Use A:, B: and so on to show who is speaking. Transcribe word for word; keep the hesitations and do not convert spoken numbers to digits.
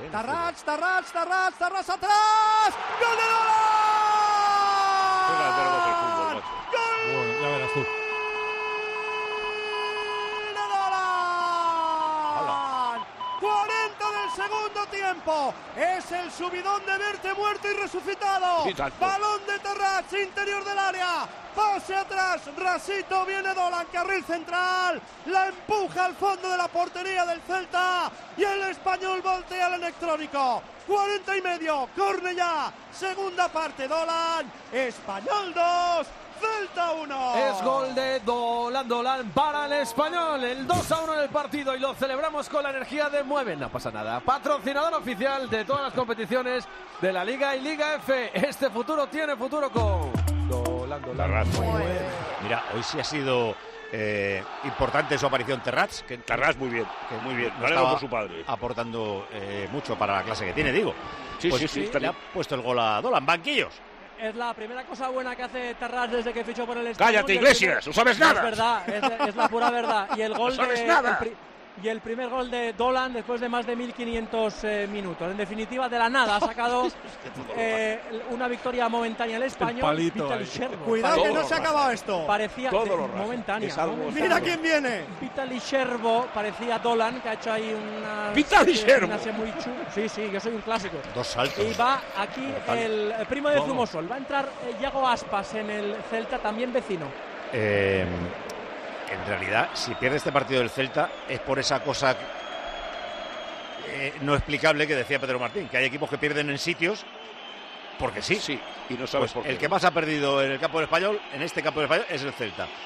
A: Tarrats, Tarrats, Tarrats, Tarrats atrás. ¡Gol de Dolan! ¡Gol!
B: Bueno, ya verás tú.
A: cuarenta del segundo tiempo. Es el subidón de verte muerto y resucitado.
C: Sí,
A: balón de Tarrats, interior del área. Pase atrás, rasito, viene Dolan, carril central. La empuja al fondo de la portería del Celta. Y el español voltea al electrónico. cuarenta y medio, Cornellá. Segunda parte, Dolan. Español dos. Celta uno.
D: Es gol de Dolan, Dolan para el español, el dos a uno en el partido y lo celebramos con la energía de Mueven. No pasa nada, patrocinador oficial de todas las competiciones de la Liga y Liga F. Este futuro tiene futuro con Dolan, Dolan.
C: Tarrats. Mira, hoy sí ha sido eh, importante su aparición Tarrats. Que,
E: Tarrats muy bien,
C: que
E: muy bien.
C: no
E: Galego
C: estaba
E: por su padre.
C: aportando eh, mucho para la clase que tiene, digo.
E: Sí,
C: pues
E: sí, sí.
C: Le ha puesto el gol a Dolan. Banquillos.
F: Es la primera cosa buena que hace Tarrats desde que fichó por el Español.
E: ¡Cállate, Iglesias! ¡No sabes nada!
F: Es verdad, es, es la pura verdad. Y el gol
E: ¡No sabes
F: de,
E: nada!
F: el pri, y el primer gol de Dolan después de más de mil quinientos eh, minutos. En definitiva, de la nada ha sacado eh, una victoria momentánea el español.
B: palito
F: Vital
B: ahí.
F: Scherbo.
A: Cuidado que
E: Todo
A: no
E: lo
A: se ha
E: raza.
A: acabado esto.
F: Parecía
E: Todo
F: de-
E: lo raza.
F: momentánea.
E: Es algo-
F: momentánea.
A: Mira quién viene.
F: Vitaly Scherbo parecía Dolan, que ha hecho ahí una
E: Vitaly Scherbo.
F: gimnasia muy chu. Sí, sí, yo soy un clásico.
C: Dos saltos.
F: Y va aquí
C: Brutal.
F: el, el primo de
C: Todo.
F: Zumosol. Va a entrar eh, Yago Aspas en el Celta, también vecino.
C: Eh, en realidad, si pierde este partido del Celta, es por esa cosa eh, no explicable que decía Pedro Martín, que hay equipos que pierden en sitios porque sí.
E: Sí, y no sabes
C: Pues
E: por qué.
C: el que más ha perdido en el campo del Español, en este campo del Español, es el Celta.